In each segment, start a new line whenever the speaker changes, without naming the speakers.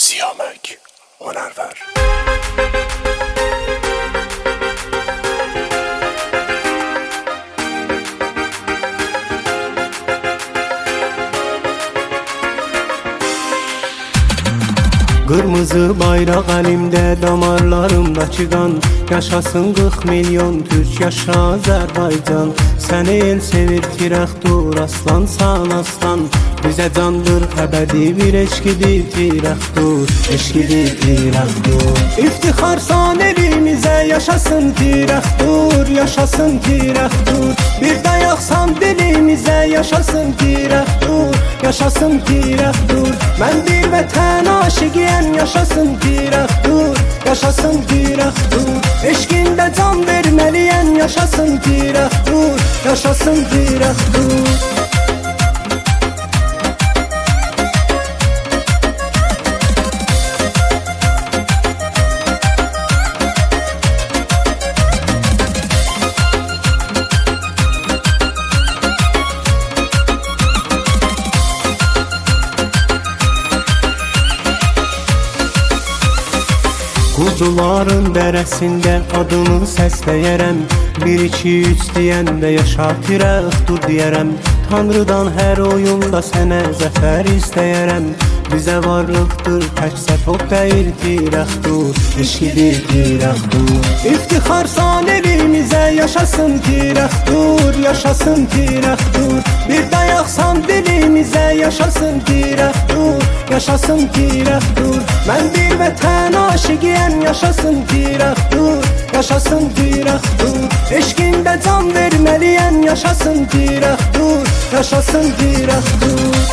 Siyamek Honerver.
Qırmızı bayraq əlimdə, damarlarımdakı qan. Yaşasın 40 milyon Türk, yaşa Azərbaycan. Səni el sevir tirəxdur, aslansan aslan. Bizə candır əbədi bir eşqidir tirəxdur, eşqidir tirəxdur. İftixarsan elimizə, yaşasın tirəxdur, yaşasın tirəxdur. Bir dayaqsan dilimizə, yaşasın tirəxdur, yaşasın tirəxdur. Mən bir vətən aşiqiyəm, yaşasın tirəxdur, yaşasın tirəxdur. Eşqində can verməliyəm, yaşasın tirəxdur, yaşasın tirəxdur. Quzuların dərəsində adını səsləyərəm. 1-2-3 deyəndə yaşa tirəxdur deyərəm. Tanrıdan hər oyunda sənə zəfər istəyərəm. Bizə varlıqdır təkcə top deyil tirəxdur, eşqidir tirəxdur. İftixarsan elimizə, yaşasın tirəxdur, yaşasın tirəxdur. Bir dayaqsan dilimizə, yaşasın tirəxdur, yaşasın tirəxdur. Mən bir vətən aşiqiyəm, yaşasın tirəxdur, yaşasın tirəxdur. Eşqində can verməliyəm, yaşasın tirəxdur, yaşasın tirəxdur.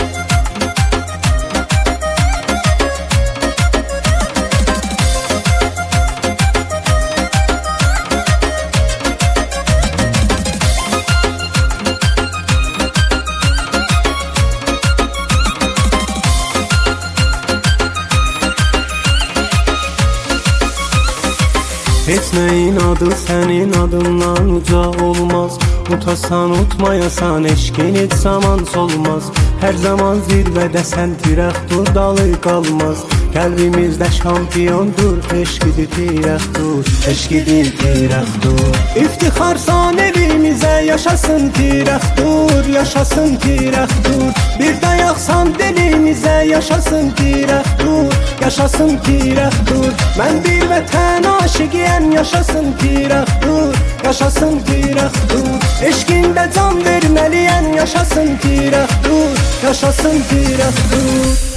Heç nəyin adı sənin adından uca olmaz. Utasan utmayasan, eşqin heç zaman solmaz. Hər zaman zirvədəsən, tirəxdur dalı qalmaz. Qəlbimizdə şampiyondur, eşqidir tirəxdur, eşqidir tirəxdur. İftixarsan elimizə, yaşasın tirəxdur, yaşasın tirəxdur. Bir dayaqsan dilimizə, yaşasın tirəxdur, yaşasın tirəxdur. Mən bir vətən aşiqiyəm, yaşasın tirəxdur, yaşasın tirəxdur. Eşqində can verməliyəm, yaşasın tirəxdur, yaşasın tirəxdur.